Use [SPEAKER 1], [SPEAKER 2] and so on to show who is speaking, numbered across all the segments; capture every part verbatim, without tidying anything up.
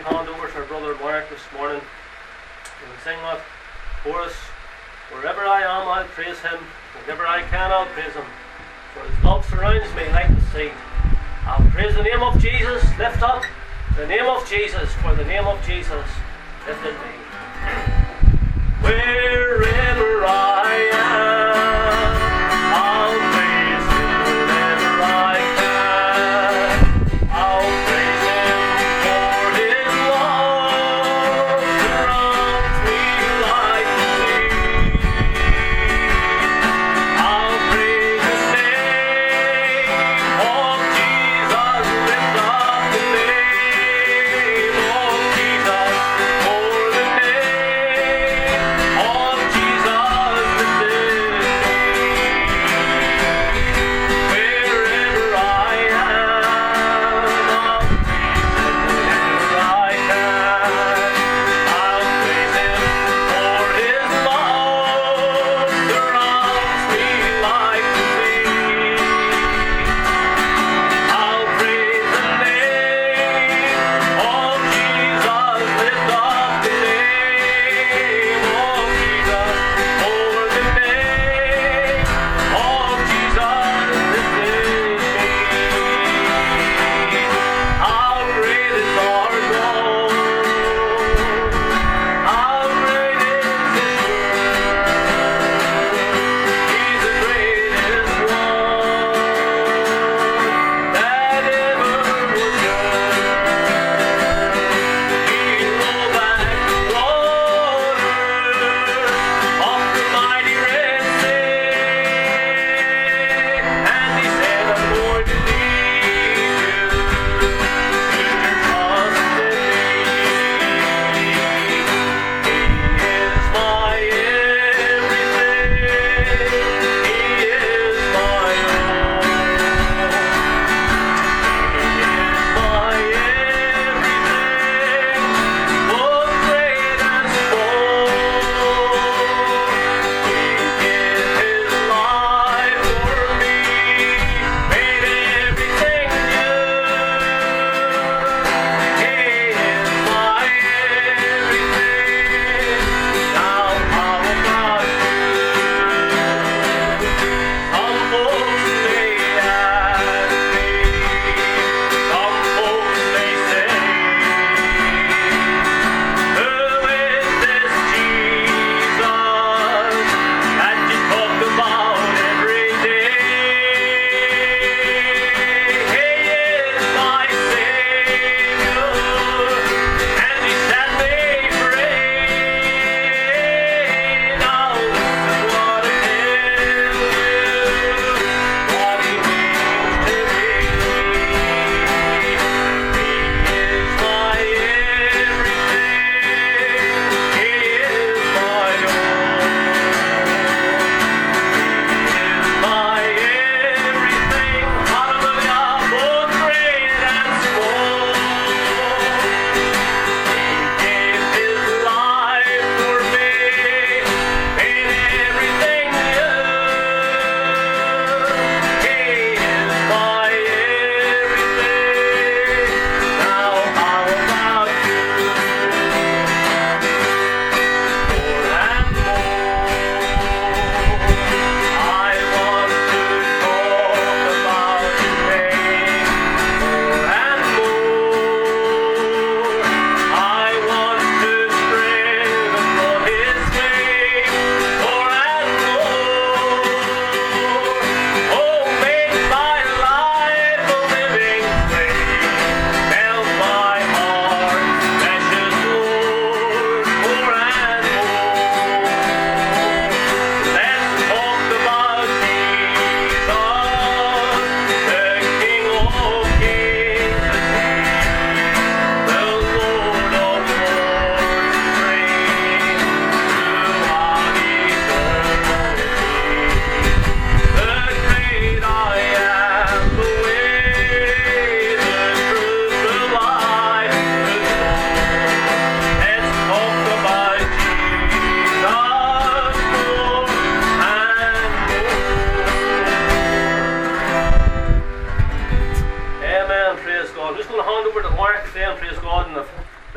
[SPEAKER 1] hand over to our brother Mark this morning. We'll sing that chorus. Wherever I am, I'll praise him. Whenever I can, I'll praise him. For his love surrounds me like the sea. I'll praise the name of Jesus. Lift up the name of Jesus, for the name of Jesus lifted me. Wherever I am, I'll praise him. Whenever I can, I'll praise him. For his love surrounds me like the sea. I'll praise the name of Jesus. Lift up the name of Jesus. For the name of Jesus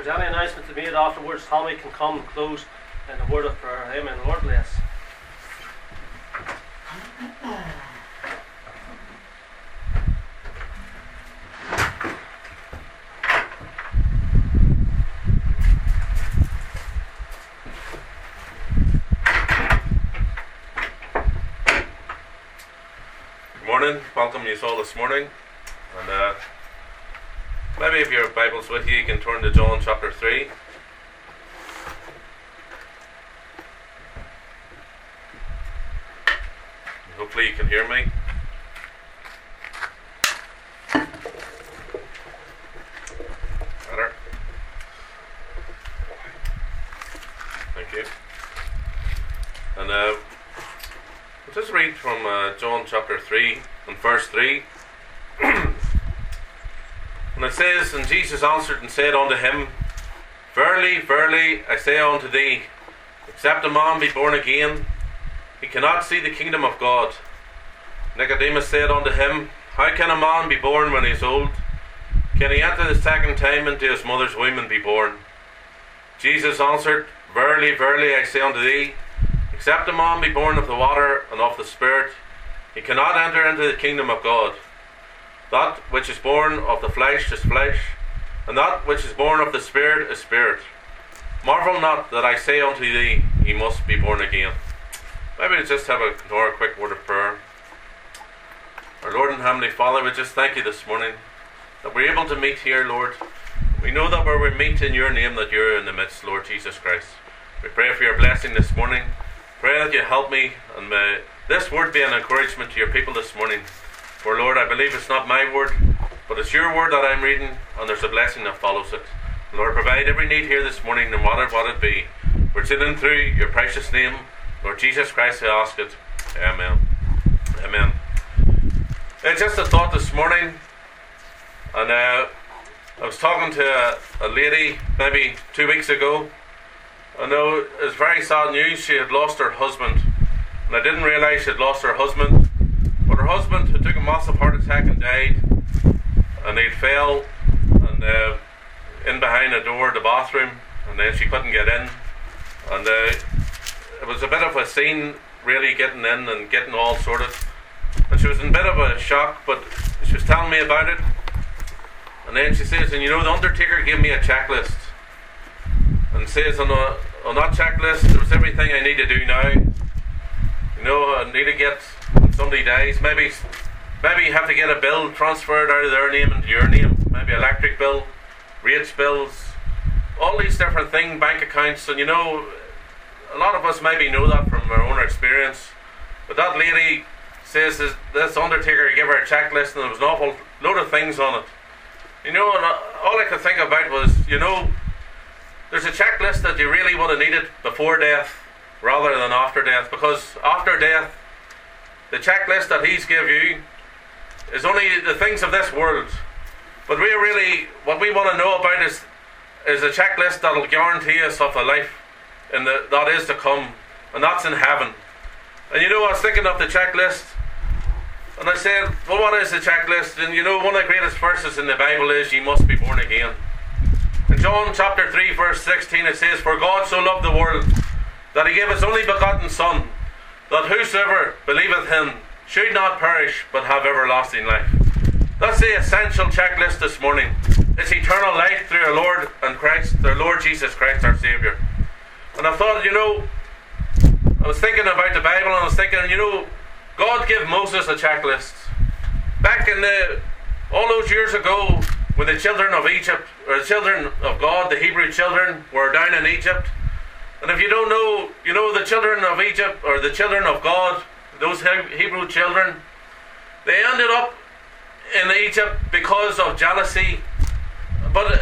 [SPEAKER 1] there's any announcement to be made afterwards, Tommy can come and close in the word of prayer. Amen. Lord bless.
[SPEAKER 2] Welcome you all this morning, and uh, maybe if your Bible's with you, you can turn to John chapter three. Hopefully you can hear me. Better. Thank you. And uh, we'll just read from uh, John chapter three and verse three. And it says, And Jesus answered and said unto him, Verily, verily, I say unto thee, except a man be born again, he cannot see the kingdom of God. Nicodemus said unto him, How can a man be born when he is old? Can he enter the second time into his mother's womb and be born? Jesus answered, Verily, verily, I say unto thee, except a man be born of the water and of the Spirit, he cannot enter into the kingdom of God. That which is born of the flesh is flesh, and that which is born of the Spirit is spirit. Marvel not that I say unto thee, ye must be born again. Maybe we'll just have a, a quick word of prayer. Our Lord and Heavenly Father, we just thank you this morning that we're able to meet here, Lord. We know that where we meet in your name, that you're in the midst, Lord Jesus Christ. We pray for your blessing this morning. Pray that you help me, and may this word be an encouragement to your people this morning. For Lord, I believe it's not my word, but it's your word that I'm reading, and there's a blessing that follows it. Lord, provide every need here this morning, no matter what it be. We're sitting through your precious name, Lord Jesus Christ, I ask it. Amen. Amen. It's just a thought this morning, and uh, I was talking to a, a lady maybe two weeks ago. I know it's very sad news. She had lost her husband, and I didn't realise she had lost her husband. But her husband had took a massive heart attack and died, and he fell and uh, in behind a door, the bathroom, and then she couldn't get in. And uh, it was a bit of a scene, really getting in and getting all sorted. And she was in a bit of a shock, but she was telling me about it. And then she says, and you know, the undertaker gave me a checklist. And says on, a, on that checklist, there was everything I need to do now. You know, I need to get, when somebody dies, maybe maybe you have to get a bill transferred out of their name into your name. Maybe electric bill, rates bills, all these different things, bank accounts. And you know, a lot of us maybe know that from our own experience. But that lady says this, this undertaker gave her a checklist, and there was an awful load of things on it. You know, and all I could think about was, you know, there's a checklist that you really would have needed before death rather than after death, because after death, the checklist that he's give you is only the things of this world. But we really, what we want to know about is is a checklist that will guarantee us of a life in the, that is to come, and that's in heaven. And you know, I was thinking of the checklist, and I said, well, what is the checklist? And you know, one of the greatest verses in the Bible is, ye must be born again. In John chapter three verse sixteen it says, For God so loved the world, that he gave his only begotten Son, that whosoever believeth him should not perish, but have everlasting life. That's the essential checklist this morning. It's eternal life through our Lord and Christ, our Lord Jesus Christ, our Saviour. And I thought, you know, I was thinking about the Bible, and I was thinking, you know, God gave Moses a checklist. Back in the, all those years ago, when the children of Egypt, or the children of God, the Hebrew children, were down in Egypt. And if you don't know, you know, the children of Egypt, or the children of God, those Hebrew children, they ended up in Egypt because of jealousy. But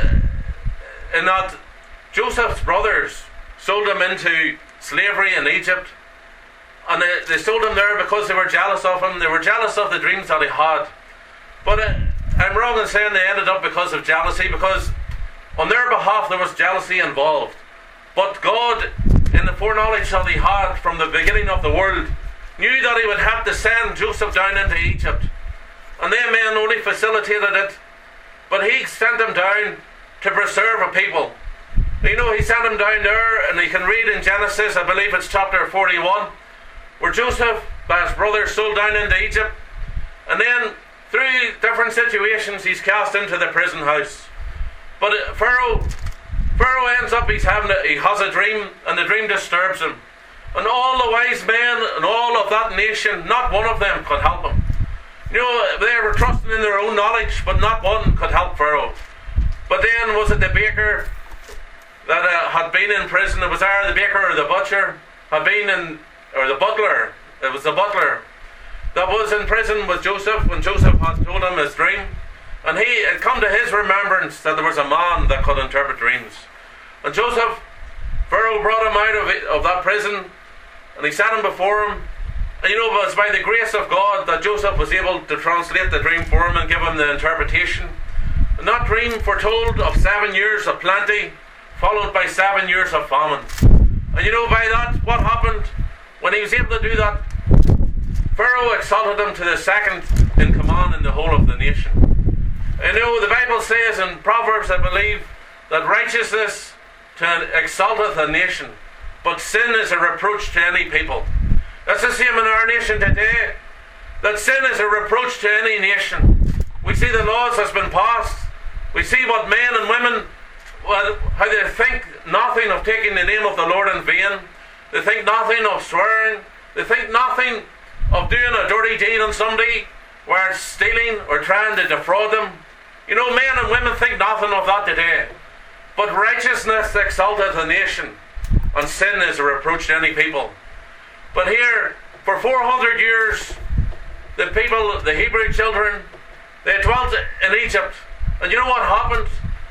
[SPEAKER 2] in that, Joseph's brothers sold them into slavery in Egypt. And they, they sold him there because they were jealous of him. They were jealous of the dreams that he had. But uh, I'm wrong in saying they ended up because of jealousy, because on their behalf there was jealousy involved. But God, in the foreknowledge that he had from the beginning of the world, knew that he would have to send Joseph down into Egypt. And they men only facilitated it, but he sent him down to preserve a people. You know, he sent him down there, and you can read in Genesis, I believe it's chapter forty-one, where Joseph, by his brothers, sold down into Egypt. And then, through different situations, he's cast into the prison house. But Pharaoh, Pharaoh ends up, he's having a, he has a dream, and the dream disturbs him. And all the wise men and all of that nation, not one of them could help him. You know, they were trusting in their own knowledge, but not one could help Pharaoh. But then, was it the baker that uh, had been in prison? It was either the baker or the butcher had been in, or the butler. It was the butler that was in prison with Joseph when Joseph had told him his dream. And he had come to his remembrance that there was a man that could interpret dreams. And Joseph, Pharaoh brought him out of, it, of that prison, and he set him before him. And you know, it was by the grace of God that Joseph was able to translate the dream for him and give him the interpretation. And that dream foretold of seven years of plenty, followed by seven years of famine. And you know, by that, what happened? When he was able to do that, Pharaoh exalted him to the second in command in the whole of the nation. And you know, the Bible says in Proverbs, I believe, that righteousness exalteth a nation, but sin is a reproach to any people. That's the same in our nation today, that sin is a reproach to any nation. We see the laws that's been passed. We see what men and women, well, how they think nothing of taking the name of the Lord in vain. They think nothing of swearing. They think nothing of doing a dirty deed on somebody, where it's stealing or trying to defraud them. You know, men and women think nothing of that today. But righteousness exalteth a nation, and sin is a reproach to any people. But here, for four hundred years, the people, the Hebrew children, they dwelt in Egypt. And you know what happened?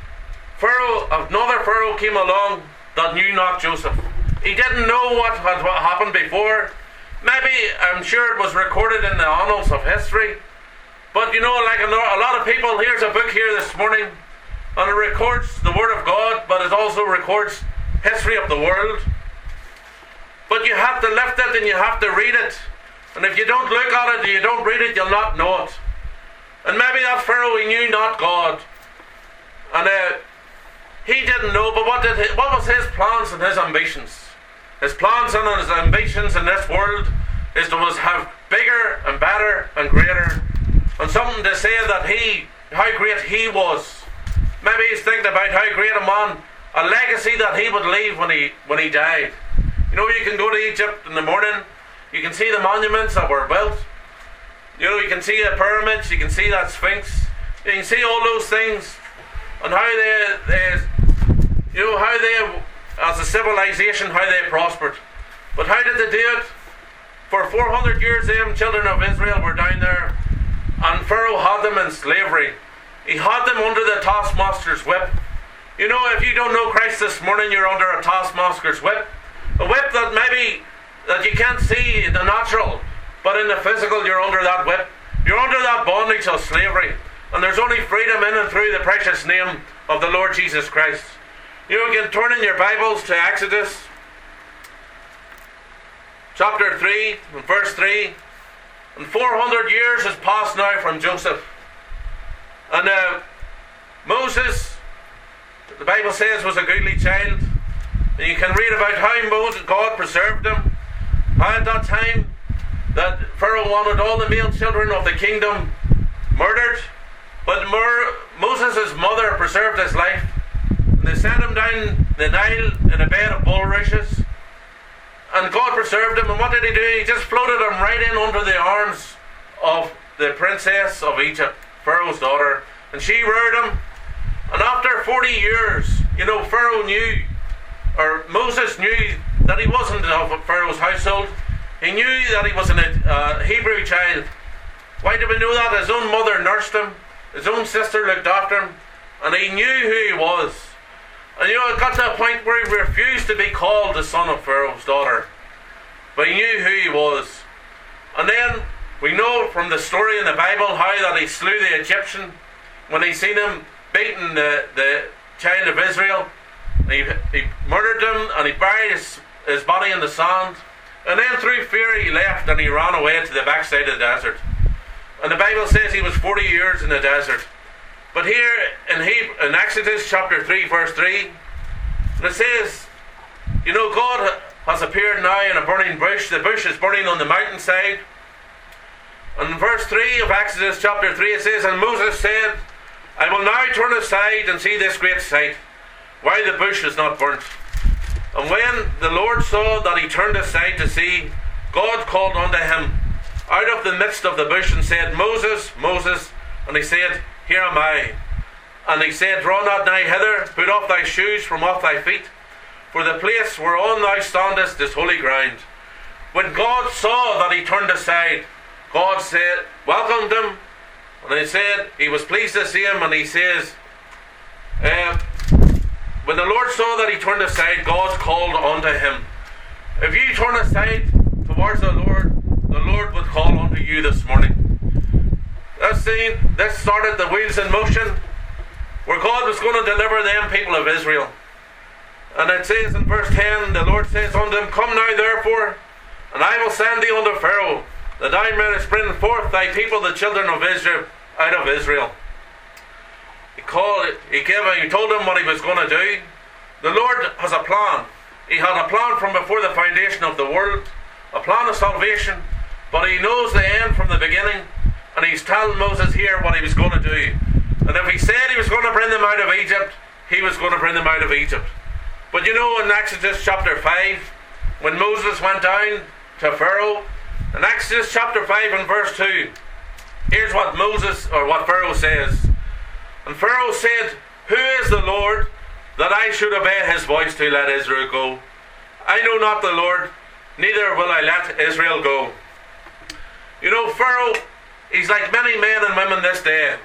[SPEAKER 2] Pharaoh, another Pharaoh came along that knew not Joseph. He didn't know what had what happened before. Maybe, I'm sure it was recorded in the annals of history. But you know, like a lot of people, here's a book here this morning, and it records the Word of God, but it also records history of the world. But you have to lift it and you have to read it. And if you don't look at it and you don't read it, you'll not know it. And maybe that Pharaoh, he knew not God. And uh, he didn't know, but what, did he, what was his plans and his ambitions? His plans and his ambitions in this world is to have bigger and better and greater. And something to say that he, how great he was. Maybe he's thinking about how great a man, a legacy that he would leave when he when he died. You know, you can go to Egypt in the morning, you can see the monuments that were built. You know, you can see the pyramids, you can see that Sphinx, you can see all those things, and how they, they you know, how they, as a civilization, how they prospered. But how did they do it? For four hundred years, them children of Israel were down there, and Pharaoh had them in slavery. He had them under the taskmaster's whip. You know, if you don't know Christ this morning, you're under a taskmaster's whip. A whip that maybe that you can't see in the natural, but in the physical you're under that whip. You're under that bondage of slavery. And there's only freedom in and through the precious name of the Lord Jesus Christ. You know, you can turn in your Bibles to Exodus chapter three and verse three. And four hundred years has passed now from Joseph. And uh, Moses, the Bible says, was a goodly child. And you can read about how Moses, God preserved him. How at that time that Pharaoh wanted all the male children of the kingdom murdered. But Mer- Moses' mother preserved his life. And they sent him down the Nile in a bed of bulrushes. And God preserved him. And what did he do? He just floated him right in under the arms of the princess of Egypt, Pharaoh's daughter. And she reared him. And after forty years, you know, Pharaoh knew, or Moses knew, that he wasn't of Pharaoh's household. He knew that he was a uh, Hebrew child. Why do we know that? His own mother nursed him. His own sister looked after him. And he knew who he was. And you know, it got to a point where he refused to be called the son of Pharaoh's daughter. But he knew who he was. And then we know from the story in the Bible how that he slew the Egyptian when he seen him beating the, the child of Israel. He, he murdered him and he buried his, his body in the sand. And then through fear he left and he ran away to the backside of the desert. And the Bible says he was forty years in the desert. But here in, he, in Exodus chapter three verse three, And it says, you know, God has appeared now in a burning bush. The bush is burning on the mountainside. And in verse three of Exodus chapter three it says, and Moses said, I will now turn aside and see this great sight, why the bush is not burnt. And when the Lord saw that he turned aside to see, God called unto him out of the midst of the bush and said, Moses, Moses. And he said, Here am I. And he said, Draw not nigh hither, put off thy shoes from off thy feet, for the place whereon thou standest is holy ground. When God saw that he turned aside, God said, welcomed him, and he said he was pleased to see him, and he says, uh, when the Lord saw that he turned aside, God called unto him. If you turn aside towards the Lord, the Lord would call unto you this morning. That scene, this started the wheels in motion, where God was going to deliver them people of Israel. And it says in verse ten, the Lord says unto him, Come now therefore, and I will send thee unto Pharaoh, that thou mayest bring forth thy people, the children of Israel, out of Israel. He called it, he gave he told him what he was going to do. The Lord has a plan. He had a plan from before the foundation of the world, a plan of salvation, but he knows the end from the beginning, and he's telling Moses here what he was going to do. And if he said he was going to bring them out of Egypt, he was going to bring them out of Egypt. But you know, in Exodus chapter five, when Moses went down to Pharaoh, in Exodus chapter five and verse two, here's what Moses, or what Pharaoh says. And Pharaoh said, Who is the Lord, that I should obey his voice to let Israel go? I know not the Lord, neither will I let Israel go. You know, Pharaoh, he's like many men and women this day.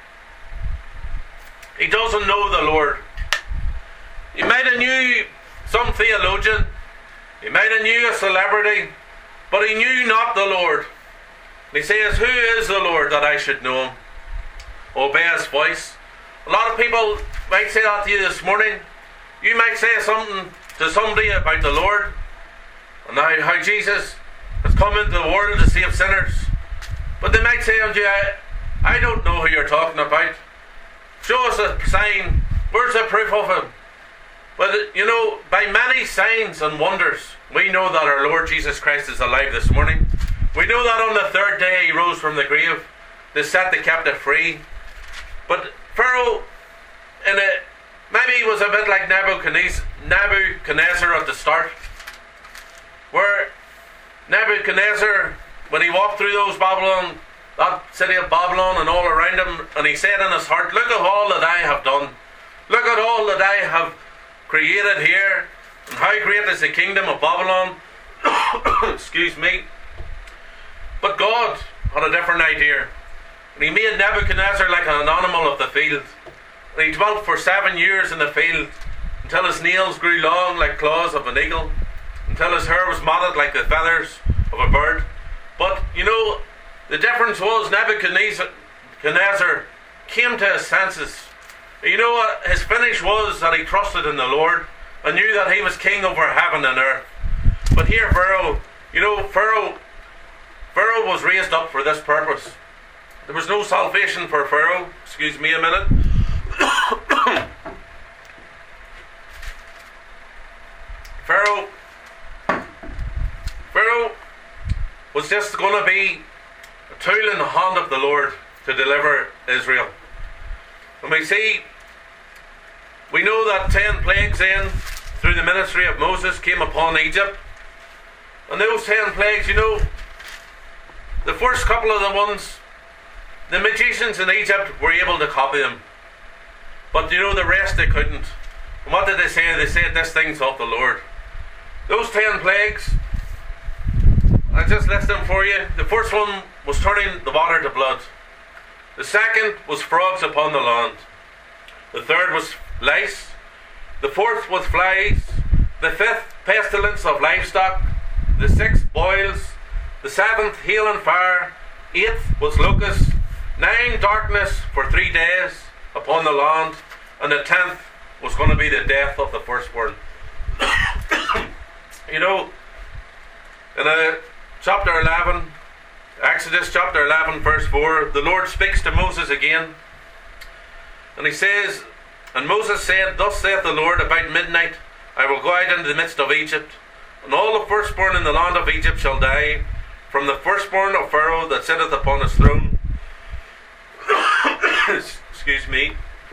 [SPEAKER 2] He doesn't know the Lord. He might have knew some theologian, he might have knew a celebrity, but he knew not the Lord. And he says, Who is the Lord that I should know him? Obey his voice. A lot of people might say that to you this morning. You might say something to somebody about the Lord, and how, how Jesus has come into the world to save sinners. But they might say unto you, I, I don't know who you're talking about. Show us a sign. Where's the proof of him? But you know, by many signs and wonders, we know that our Lord Jesus Christ is alive this morning. We know that on the third day he rose from the grave to set the captive free. But Pharaoh, in a, maybe he was a bit like Nebuchadnezzar, Nebuchadnezzar at the start, where Nebuchadnezzar, when he walked through those Babylon, that city of Babylon and all around him, and he said in his heart, Look at all that I have done. Look at all that I have created here, and how great is the kingdom of Babylon. Excuse me. But God had a different idea. And he made Nebuchadnezzar like an animal of the field. And he dwelt for seven years in the field, until his nails grew long like claws of an eagle, until his hair was matted like the feathers of a bird. But, you know, the difference was Nebuchadnezzar came to his senses. You know what his finish was? That he trusted in the Lord and knew that he was king over heaven and earth. But here Pharaoh, you know, Pharaoh, Pharaoh was raised up for this purpose. There was no salvation for Pharaoh. Excuse me a minute. Pharaoh, Pharaoh was just going to be a tool in the hand of the Lord to deliver Israel. And we see, we know that ten plagues then, through the ministry of Moses, came upon Egypt. And those ten plagues, you know, the first couple of the ones, the magicians in Egypt were able to copy them. But you know, the rest they couldn't. And what did they say? They said, This thing's of the Lord. Those ten plagues, I'll just list them for you. The first one was turning the water to blood. The second was frogs upon the land. The third was lice. The fourth was flies. The fifth, pestilence of livestock. The sixth, boils. The seventh, hail and fire. Eighth was locusts. Nine, darkness for three days upon the land. And the tenth was going to be the death of the firstborn. You know, in uh, chapter eleven, Exodus chapter eleven verse four, the Lord speaks to Moses again, and he says, And Moses said, Thus saith the Lord, about midnight I will go out into the midst of Egypt, and all the firstborn in the land of Egypt shall die, from the firstborn of Pharaoh that sitteth upon his throne, excuse me,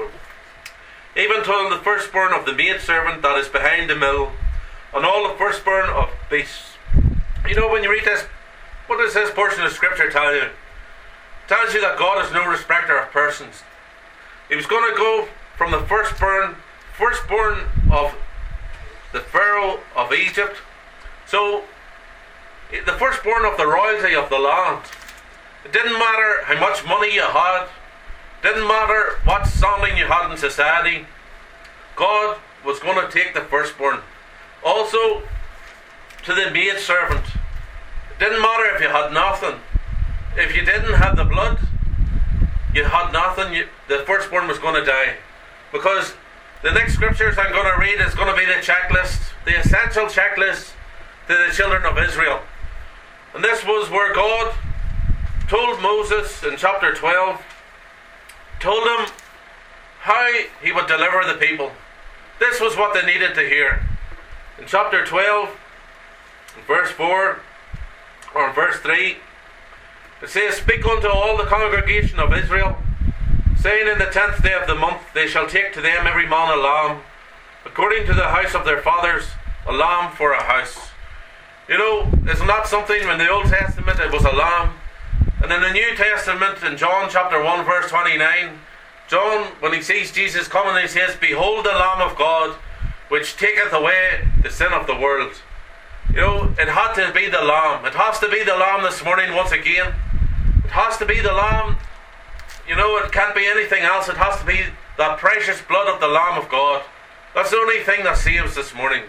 [SPEAKER 2] even to the firstborn of the maidservant that is behind the mill, and all the firstborn of beasts. You know, when you read this, what does this portion of scripture tell you? It tells you that God is no respecter of persons. He was going to go from the firstborn, firstborn of the Pharaoh of Egypt. So, the firstborn of the royalty of the land. It didn't matter how much money you had. It didn't matter what standing you had in society. God was going to take the firstborn. Also, to the maidservant. It didn't matter if you had nothing. If you didn't have the blood, you had nothing. You, the firstborn was going to die. Because the next scriptures I'm going to read is going to be the checklist, the essential checklist to the children of Israel. And this was where God told Moses in chapter twelve, told him how he would deliver the people. This was what they needed to hear. In chapter twelve, verse four, or verse three, it says, Speak unto all the congregation of Israel, saying, In the tenth day of the month they shall take to them every man a lamb, according to the house of their fathers, a lamb for a house. You know, it's not something, in the Old Testament it was a lamb, and in the New Testament, in John chapter one verse twenty-nine, John, when he sees Jesus coming, he says, Behold the Lamb of God, which taketh away the sin of the world. You know, it had to be the lamb. It has to be the lamb this morning once again. It has to be the lamb. You know, it can't be anything else. It has to be that precious blood of the Lamb of God. That's the only thing that saves this morning.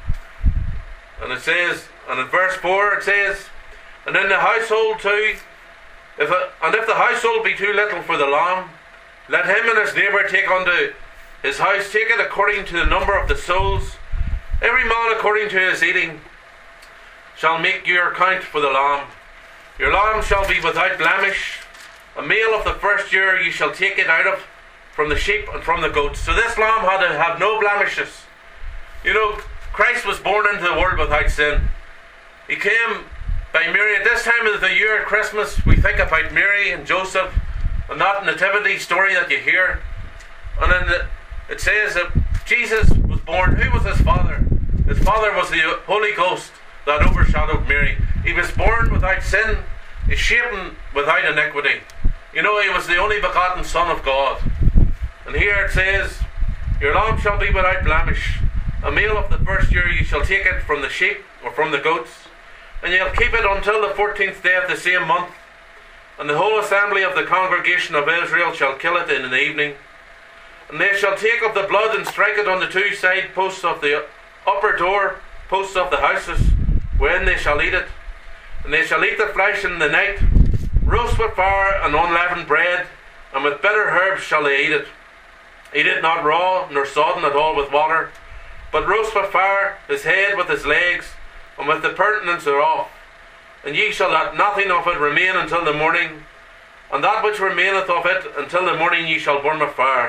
[SPEAKER 2] And it says, and in verse four it says, And in the household too, if a, and if the household be too little for the lamb, let him and his neighbour take unto his house, take it according to the number of the souls. Every man according to his eating shall make your account for the lamb. Your lamb shall be without blemish. A male of the first year you shall take it out of from the sheep and from the goats. So this lamb had to have no blemishes. You know, Christ was born into the world without sin. He came by Mary. At this time of the year, at Christmas, we think about Mary and Joseph and that nativity story that you hear. And then the, it says that Jesus was born. Who was his father? His father was the Holy Ghost that overshadowed Mary. He was born without sin. He's shapen without iniquity. You know, he was the only begotten Son of God. And here it says, Your lamb shall be without blemish. A male of the first year you shall take it from the sheep or from the goats, and you'll keep it until the fourteenth day of the same month. And the whole assembly of the congregation of Israel shall kill it in the evening. And they shall take of the blood and strike it on the two side posts of the upper door posts of the houses, when they shall eat it. And they shall eat the flesh in the night, roast with fire and unleavened bread, and with bitter herbs shall they eat it. Eat it not raw, nor sodden at all with water, but roast with fire his head with his legs, and with the purtenance thereof. And ye shall let nothing of it remain until the morning, and that which remaineth of it until the morning ye shall burn with fire.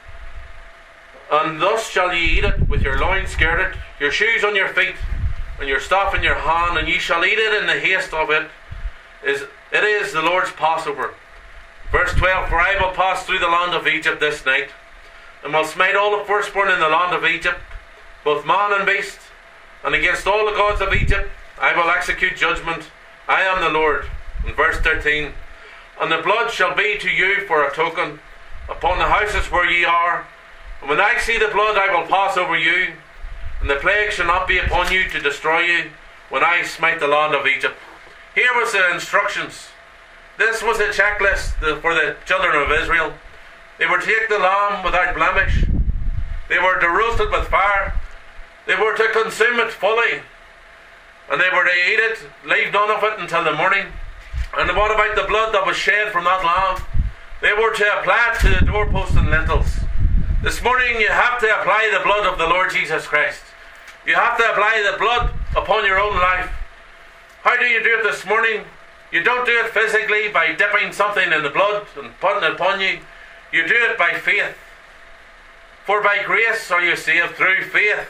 [SPEAKER 2] And thus shall ye eat it, with your loins girded, your shoes on your feet, and your staff in your hand, and ye shall eat it in the haste of it. Is it is the Lord's Passover. Verse twelve, For I will pass through the land of Egypt this night, and will smite all the firstborn in the land of Egypt, both man and beast, and against all the gods of Egypt I will execute judgment. I am the Lord. In verse thirteen, And the blood shall be to you for a token upon the houses where ye are. And when I see the blood, I will pass over you, and the plague shall not be upon you to destroy you, when I smite the land of Egypt. Here was the instructions. This was a checklist for the children of Israel. They were to take the lamb without blemish. They were to roast it with fire. They were to consume it fully. And they were to eat it, leave none of it until the morning. And what about the blood that was shed from that lamb? They were to apply it to the doorposts and lintels. This morning you have to apply the blood of the Lord Jesus Christ. You have to apply the blood upon your own life. How do you do it this morning? You don't do it physically by dipping something in the blood and putting it upon you. You do it by faith. For by grace are you saved through faith.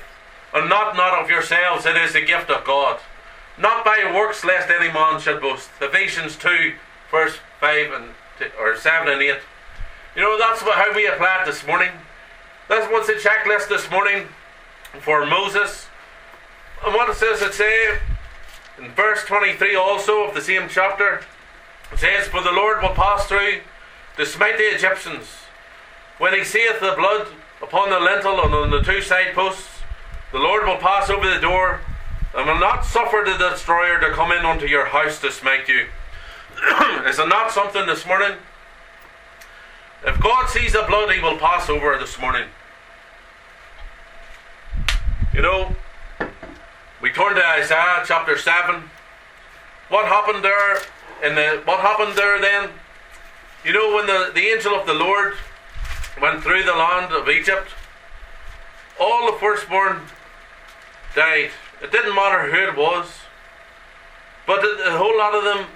[SPEAKER 2] And not not of yourselves, it is the gift of God. Not by works, lest any man should boast. Ephesians two, verse five and or seven and eight. You know, that's what, how we apply it this morning. That's what's the checklist this morning for Moses. And what it says it say in verse twenty-three also of the same chapter. It says, for the Lord will pass through to smite the Egyptians. When he seeth the blood upon the lintel and on the two side posts, the Lord will pass over the door, and will not suffer the destroyer to come in unto your house to smite you. Is it not something this morning? If God sees the blood, he will pass over this morning. You know, we turn to Isaiah chapter seven. What happened there? In the what happened there then? You know, when the, the angel of the Lord went through the land of Egypt, all the firstborn died. It didn't matter who it was, but a, a whole lot of them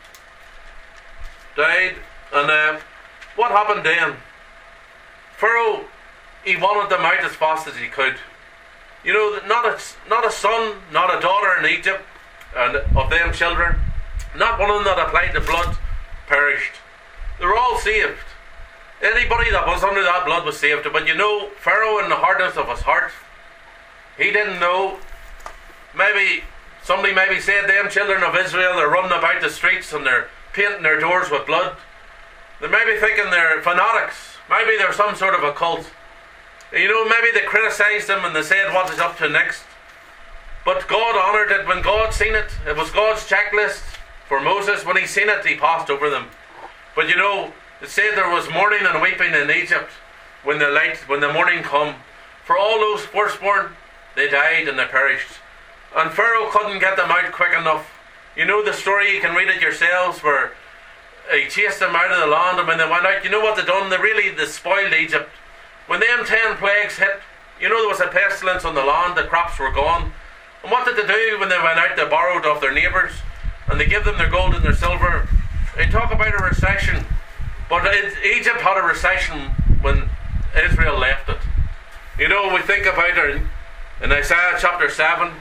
[SPEAKER 2] died. And uh, what happened then? Pharaoh, he wanted them out as fast as he could. You know, not a, not a son, not a daughter in Egypt, and of them children, not one of them that applied the blood perished. They were all saved. Anybody that was under that blood was saved. But you know, Pharaoh, in the hardness of his heart, he didn't know. Maybe somebody maybe said, them children of Israel, they're running about the streets and they're painting their doors with blood. They may be thinking they're fanatics. Maybe they're some sort of a cult. You know, maybe they criticised them and they said, what is up to next? But God honoured it. When God seen it, it was God's checklist for Moses. When he seen it, he passed over them. But you know, it said there was mourning and weeping in Egypt when the light, when the morning come. For all those firstborn, they died and they perished. And Pharaoh couldn't get them out quick enough. You know the story, you can read it yourselves, where he chased them out of the land, and when they went out, you know what they done? They really they spoiled Egypt. When them ten plagues hit, you know there was a pestilence on the land, the crops were gone. And what did they do when they went out? They borrowed of their neighbours, and they gave them their gold and their silver. They talk about a recession, but it, Egypt had a recession when Israel left it. You know, we think about it in Isaiah chapter seven,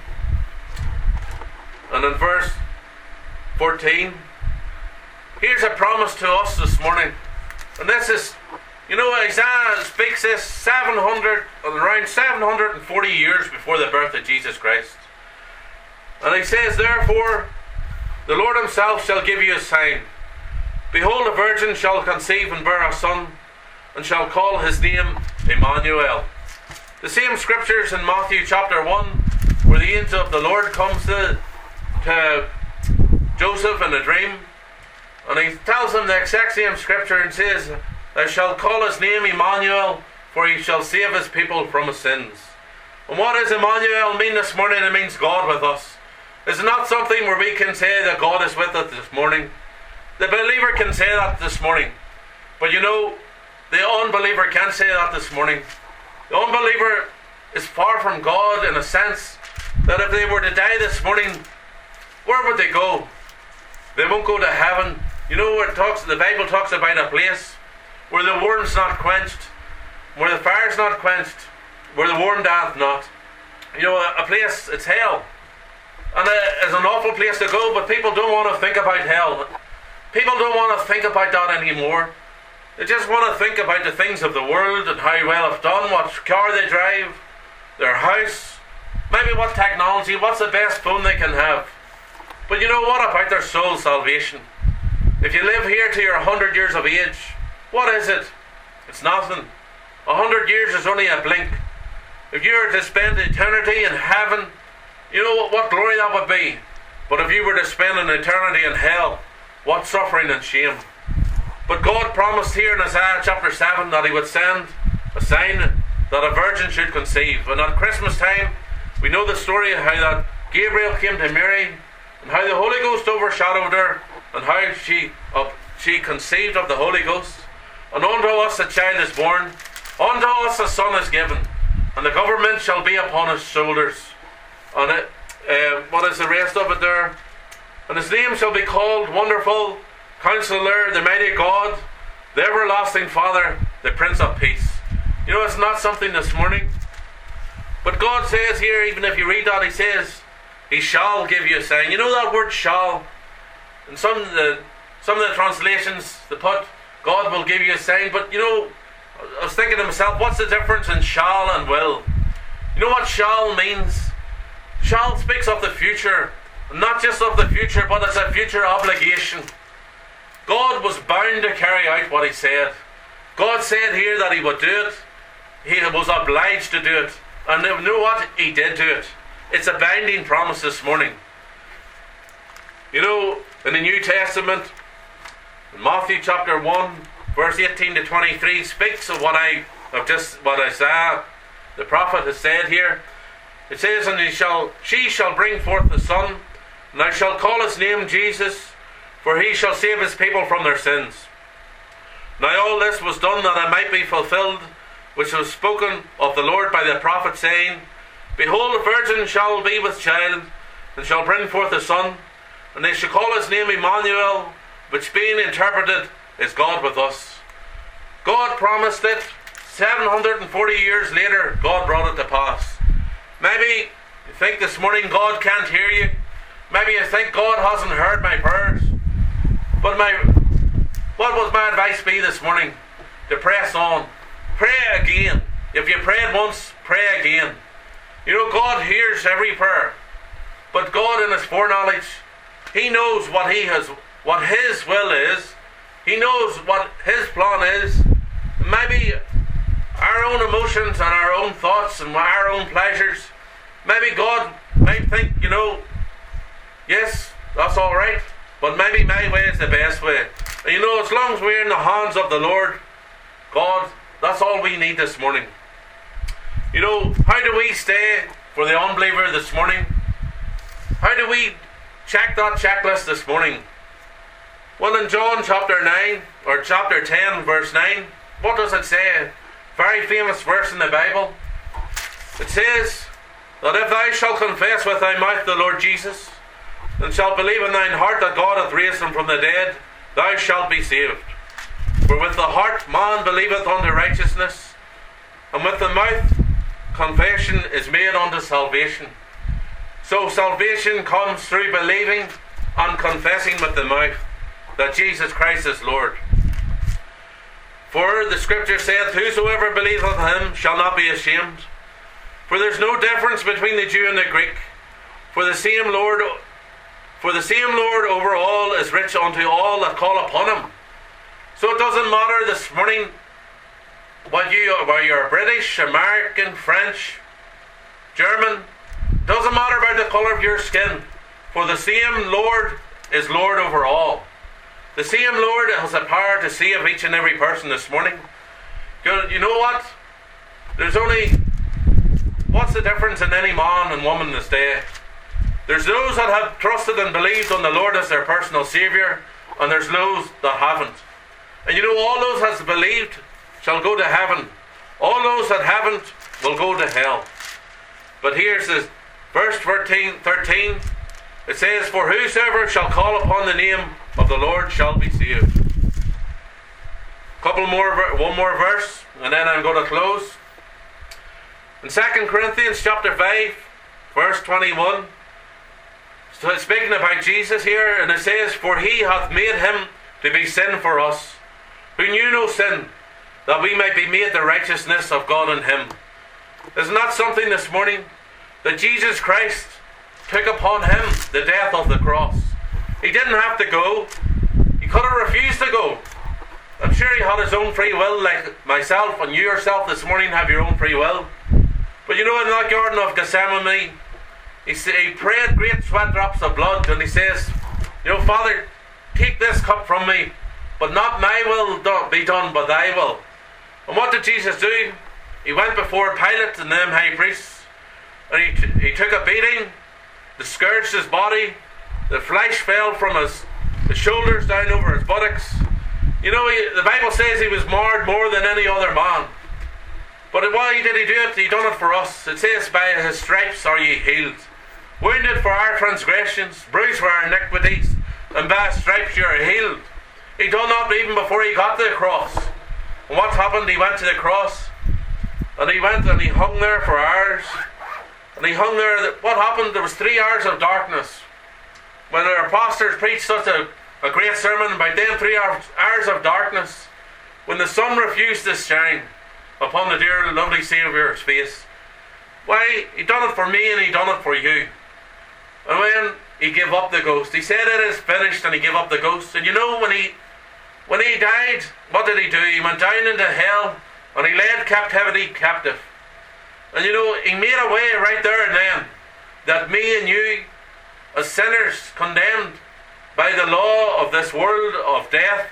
[SPEAKER 2] and in verse fourteen. Here's a promise to us this morning. And this is, you know, Isaiah speaks this seven hundred, around seven hundred forty years before the birth of Jesus Christ. And he says, therefore, the Lord himself shall give you a sign. Behold, a virgin shall conceive and bear a son, and shall call his name Emmanuel. The same scriptures in Matthew chapter one, where the angel of the Lord comes to, to Joseph in a dream, and he tells him the exact same scripture and says, thou shalt call his name Emmanuel, for he shall save his people from his sins. And what does Emmanuel mean this morning? It means God with us. It's not something where we can say that God is with us this morning. The believer can say that this morning. But you know, the unbeliever can't say that this morning. The unbeliever is far from God in a sense that if they were to die this morning, where would they go? They won't go to heaven. You know where it talks, the Bible talks about a place where the worm's not quenched, where the fire's not quenched, where the worm doth not. You know, a, a place, it's hell. And it's an awful place to go, but people don't want to think about hell. People don't want to think about that anymore. They just want to think about the things of the world and how well it's done, what car they drive, their house, maybe what technology, what's the best phone they can have. But you know, what about their soul salvation? If you live here till you're a hundred years of age, what is it? It's nothing. A hundred years is only a blink. If you were to spend eternity in heaven, you know what, what glory that would be. But if you were to spend an eternity in hell, what suffering and shame. But God promised here in Isaiah chapter seven that he would send a sign that a virgin should conceive. And at Christmas time, we know the story of how that Gabriel came to Mary, and how the Holy Ghost overshadowed her, and how she uh, she conceived of the Holy Ghost. And unto us a child is born, unto us a son is given, and the government shall be upon his shoulders. And it, uh, what is the rest of it there? And his name shall be called Wonderful, Counselor, the Mighty God, the Everlasting Father, the Prince of Peace. You know, it's not something this morning. But God says here, even if you read that, he says, he shall give you a sign. You know that word shall? In some of the, some of the translations, they put, God will give you a sign. But you know, I was thinking to myself, what's the difference in shall and will? You know what shall means? Shall speaks of the future. Not just of the future, but it's a future obligation. God was bound to carry out what he said. God said here that he would do it. He was obliged to do it. And you know what? He did do it. It's a binding promise this morning. You know, in the New Testament, in Matthew chapter one, verse eighteen to twenty-three, speaks of what I have just what Isaiah, the prophet, has said here. It says, and he shall, she shall bring forth the son, and thou shalt call his name Jesus, for he shall save his people from their sins. Now all this was done that it might be fulfilled, which was spoken of the Lord by the prophet, saying, Behold, a virgin shall be with child, and shall bring forth a son, and they shall call his name Emmanuel, which being interpreted is God with us. God promised it. seven hundred forty years later, God brought it to pass. Maybe you think this morning God can't hear you. Maybe you think God hasn't heard my prayers. But my, what would my advice be this morning? To press on. Pray again. If you prayed once, pray again. You know, God hears every prayer. But God in his foreknowledge, he knows what he has, what his will is. He knows what his plan is. Maybe our own emotions and our own thoughts and our own pleasures, maybe God might think, you know, yes, that's all right, but maybe my way is the best way. And you know, as long as we're in the hands of the Lord God, that's all we need this morning. You know, how do we stay for the unbeliever this morning? How do we check that checklist this morning? Well, in John chapter nine, or chapter ten, verse nine, what does it say? Very famous verse in the Bible. It says that if thou shalt confess with thy mouth the Lord Jesus, and shalt believe in thine heart that God hath raised him from the dead, thou shalt be saved. For with the heart man believeth unto righteousness, and with the mouth confession is made unto salvation. So salvation comes through believing and confessing with the mouth that Jesus Christ is Lord. For the scripture saith, Whosoever believeth him shall not be ashamed. For there's no difference between the Jew and the Greek. For the same Lord, for the same Lord over all is rich unto all that call upon him. So it doesn't matter this morning whether you whether you're British, American, French, German. Doesn't matter about the colour of your skin. For the same Lord is Lord over all. The same Lord has the power to save each and every person this morning. You know what? There's only... What's the difference in any man and woman this day? There's those that have trusted and believed on the Lord as their personal Saviour, and there's those that haven't. And you know, all those that have believed shall go to heaven. All those that haven't will go to hell. But here's this verse thirteen, thirteen. It says, For whosoever shall call upon the name of the Lord shall be saved. Couple more, one more verse, and then I'm going to close. In Second Corinthians chapter five, verse twenty-one, so it's speaking about Jesus here, and it says, For he hath made him to be sin for us, who knew no sin, that we might be made the righteousness of God in him. Isn't that something this morning? That Jesus Christ took upon him the death of the cross. He didn't have to go. He could have refused to go. I'm sure he had his own free will, like myself and you yourself this morning have your own free will. But you know, in that Garden of Gethsemane, he, he prayed great sweat drops of blood, and he says, you know, Father, take this cup from me, but not my will do, be done, but thy will. And what did Jesus do? He went before Pilate and them high priests, and he, he took a beating, they scourged his body, the flesh fell from his the shoulders down over his buttocks. You know, he, the Bible says he was marred more than any other man. But why did he do it? He done it for us. It says, by his stripes are ye healed. Wounded for our transgressions, bruised for our iniquities, and by his stripes you are healed. He done that even before he got to the cross. And what happened? He went to the cross, and he went and he hung there for hours. And he hung there. What happened? There was three hours of darkness. When our pastors preached such a, a great sermon about them three hours, hours of darkness, when the sun refused to shine upon the dear lovely Saviour's face. Why, he done it for me and he done it for you. And when he gave up the ghost, he said it is finished, and he gave up the ghost. And you know, when he when he died, what did he do? He went down into hell and he led captivity captive. And you know, he made a way right there and then that me and you, as sinners condemned by the law of this world of death,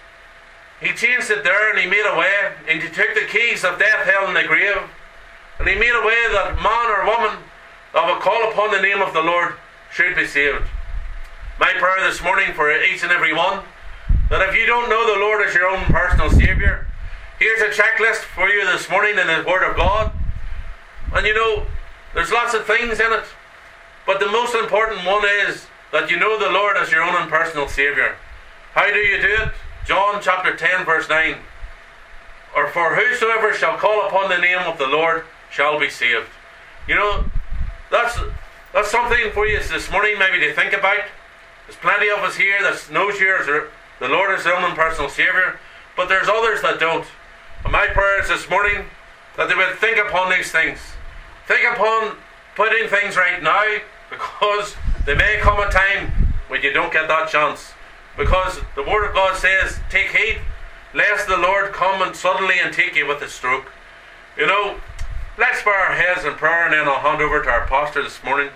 [SPEAKER 2] he changed it there, and he made a way, and he took the keys of death, hell and the grave, and he made a way that man or woman that would call upon the name of the Lord should be saved. My prayer this morning for each and every one, that if you don't know the Lord as your own personal Saviour, here's a checklist for you this morning in the Word of God. And you know, there's lots of things in it, but the most important one is that you know the Lord as your own and personal Saviour. How do you do it? John chapter ten verse nine. Or for whosoever shall call upon the name of the Lord shall be saved. You know, that's that's something for you this morning maybe to think about. There's plenty of us here that knows you as the Lord as their own and personal Saviour, but there's others that don't. And my prayer is this morning that they would think upon these things. Think upon putting things right now, because there may come a time when you don't get that chance. Because the Word of God says, take heed, lest the Lord come and suddenly and take you with a stroke. You know, let's bow our heads in prayer, and then I'll hand over to our pastor this morning.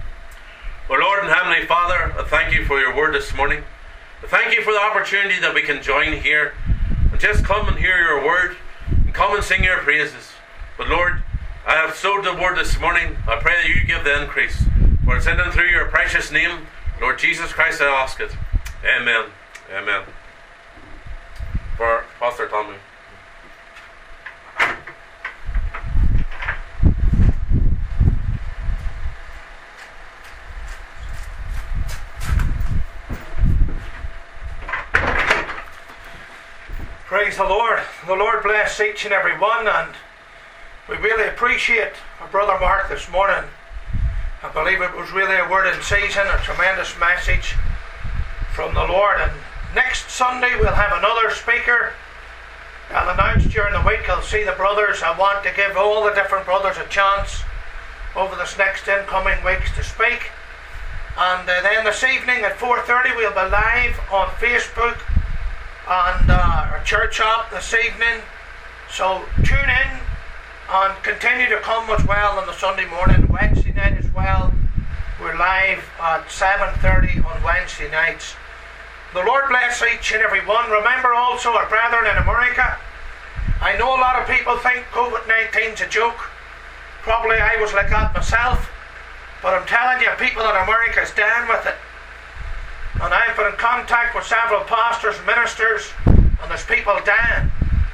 [SPEAKER 2] Well, Lord and Heavenly Father, I thank you for your word this morning. I thank you for the opportunity that we can join here and just come and hear your word and come and sing your praises. But Lord, I have sowed the word this morning. I pray that you give the increase. For it's in and through your precious name, Lord Jesus Christ, I ask it. Amen. Amen. For Pastor Tommy.
[SPEAKER 3] Praise the Lord. The Lord bless each and every one, and we really appreciate our brother Mark this morning. I believe it was really a word in season, a tremendous message from the Lord. And next Sunday we'll have another speaker. I'll announce during the week. I'll see the brothers. I want to give all the different brothers a chance over this next incoming weeks to speak. And uh, then this evening at four thirty we'll be live on Facebook and uh, our church app this evening. So tune in and continue to come as well on the Sunday morning. Wednesday night as well, we're live at seven thirty on Wednesday nights. The Lord bless each and every one. Remember also our brethren in America. I know a lot of people think COVID nineteen is a joke. Probably I was like that myself, but I'm telling you, people in America stand with it. And I've been in contact with several pastors, ministers, and there's people dying.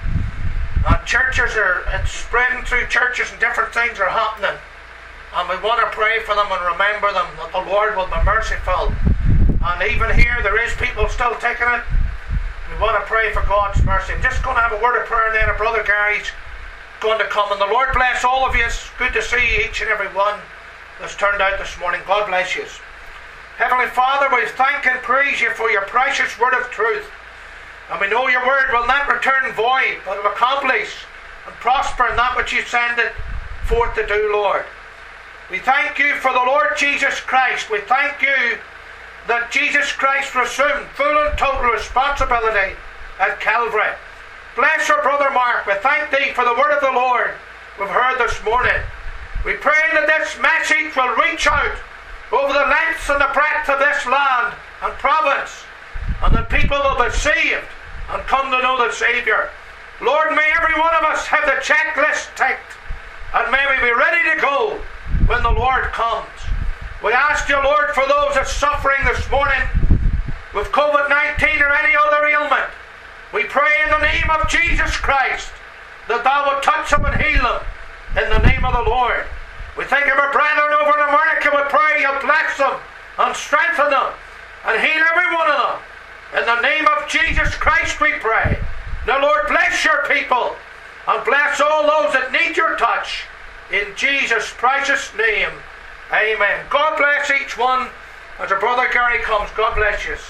[SPEAKER 3] And churches are, it's spreading through churches, and different things are happening. And we want to pray for them and remember them, that the Lord will be merciful. And even here, there is people still taking it. We want to pray for God's mercy. I'm just going to have a word of prayer, and then our brother Gary's going to come. And the Lord bless all of you. It's good to see each and every one that's turned out this morning. God bless you. Heavenly Father, we thank and praise you for your precious word of truth. And we know your word will not return void, but will accomplish and prosper in that which you send it forth to do, Lord. We thank you for the Lord Jesus Christ. We thank you that Jesus Christ assumed full and total responsibility at Calvary. Bless our brother Mark. We thank thee for the word of the Lord we've heard this morning. We pray that this message will reach out over the lengths and the breadth of this land and province, and that people will be saved and come to know the Saviour. Lord, may every one of us have the checklist ticked, and may we be ready to go when the Lord comes. We ask you, Lord, for those that are suffering this morning with COVID nineteen or any other ailment, we pray in the name of Jesus Christ that thou would touch them and heal them in the name of the Lord. We think of our brethren over in America. We pray you'll bless them and strengthen them and heal every one of them. In the name of Jesus Christ we pray. Now, Lord, bless your people and bless all those that need your touch. In Jesus' precious name, amen. God bless each one. As our brother Gary comes, God bless you.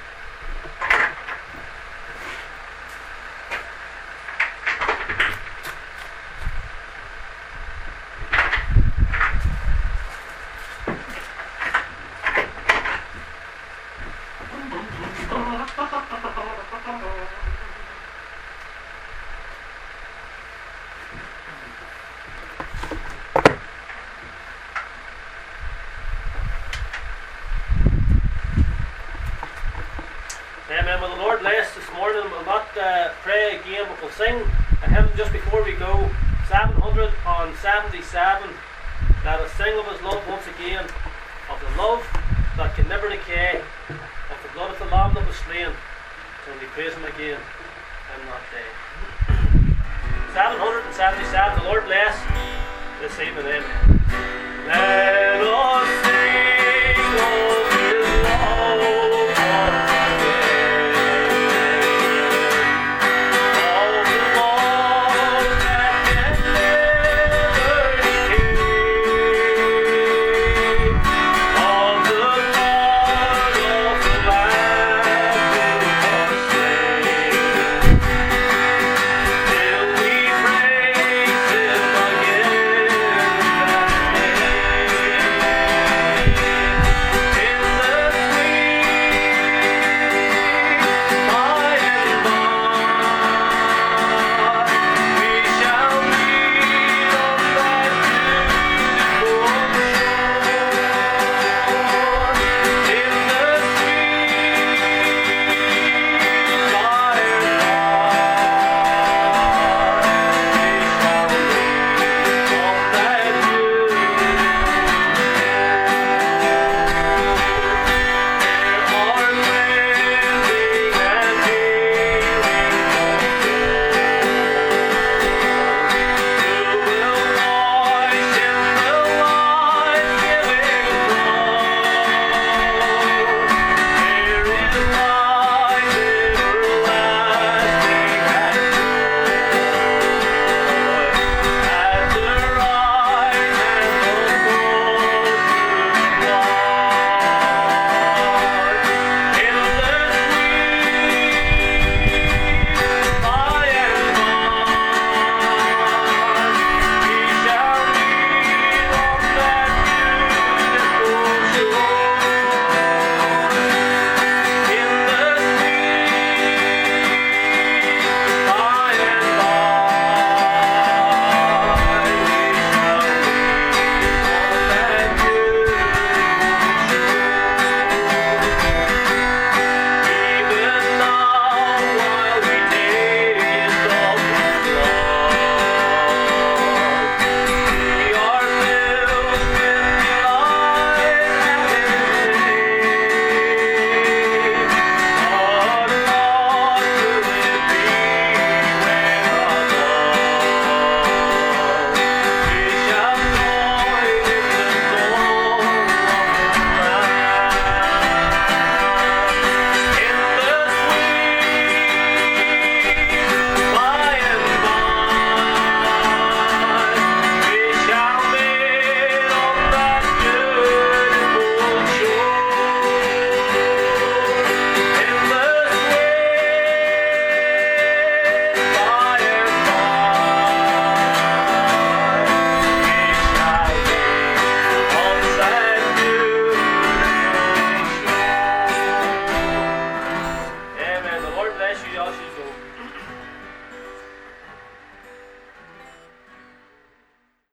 [SPEAKER 1] Amen. Well, the Lord bless this morning. We'll not uh, pray again, but we'll sing a hymn just before we go. seven hundred seventy-seven. Let us sing of His love once again, of the love that can never decay, of the blood of the Lamb that was slain, till we praise Him again in that day. seven hundred seventy-seven. The Lord bless this evening. Amen.